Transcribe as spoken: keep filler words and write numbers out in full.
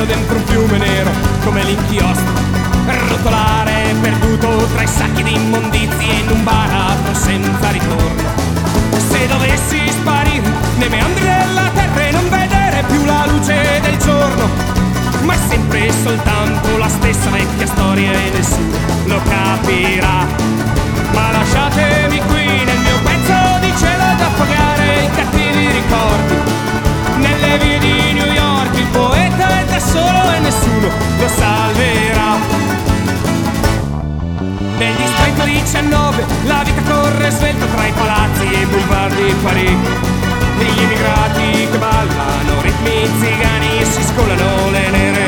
mano dentro un fiume nero come l'inchiostro, rotolare perduto tra i sacchi di immondizie in un baratro senza ritorno. Se dovessi sparire nei meandri della terra e non vedere più la luce del giorno, ma è sempre e soltanto la stessa vecchia storia e nessuno lo capirà. Ma lasciatemi qui nel mio pezzo di cielo ad affogare i cattivi ricordi. Nelle vie di New York il poeta è da solo e nessuno lo salverà. Nel distretto diciannove la vita corre svelta tra i palazzi e i boulevard di Parigi. Gli immigrati che ballano ritmi zigani e si scolano le nere